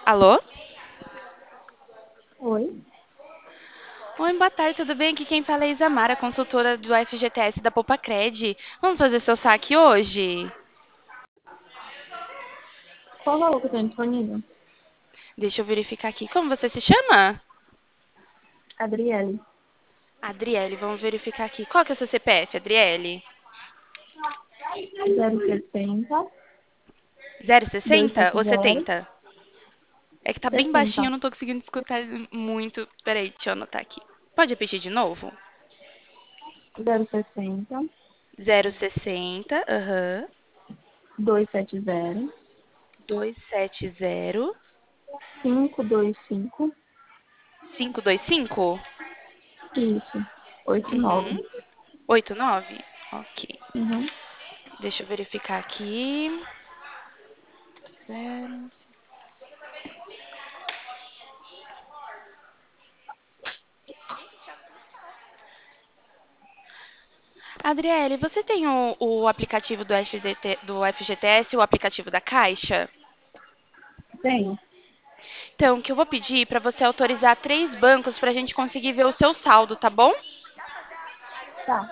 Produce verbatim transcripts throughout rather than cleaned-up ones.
Alô? Oi, Oi, boa tarde, tudo bem? Aqui quem fala é Isamara, consultora do F G T S da Popacred. Vamos fazer seu saque hoje? qual o valor que tem disponível? Deixa eu verificar aqui. Como você se chama? Adriele, Adriele, vamos verificar aqui. Qual que é o seu C P F, Adriele? zero sessenta, Zero sessenta ou duzentos e setenta, setenta? É que tá bem baixinho, eu sessenta, não tô conseguindo escutar muito. Peraí, deixa eu anotar aqui. Pode repetir de novo? zero sessenta, Zero sessenta, aham. duzentos e setenta, Duzentos e setenta, quinhentos e vinte e cinco, cinco dois cinco. isso, oitenta e nove. Uhum. Oito nove. Ok. Uhum. Deixa eu verificar aqui. Zero. Adriele, você tem o, o aplicativo do F G T, do F G T S, o aplicativo da Caixa? Tem? Então, o que eu vou pedir para você autorizar três bancos para a gente conseguir ver o seu saldo, tá bom? Tá.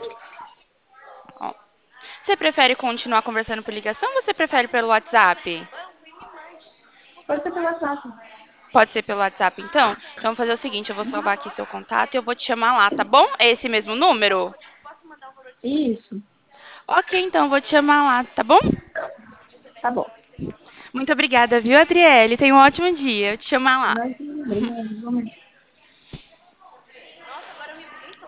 Ó, você prefere continuar conversando por ligação ou você prefere pelo WhatsApp? Pode ser pela taxa. Pode ser pelo WhatsApp, então? Então, vou fazer o seguinte, eu vou salvar aqui seu contato e eu vou te chamar lá, tá bom? É esse mesmo número? Isso, Ok, então, vou te chamar lá, tá bom? tá bom. Muito obrigada, viu, Adriele? Tenha um ótimo dia. Eu te chamar lá. Mas, obrigada, igualmente.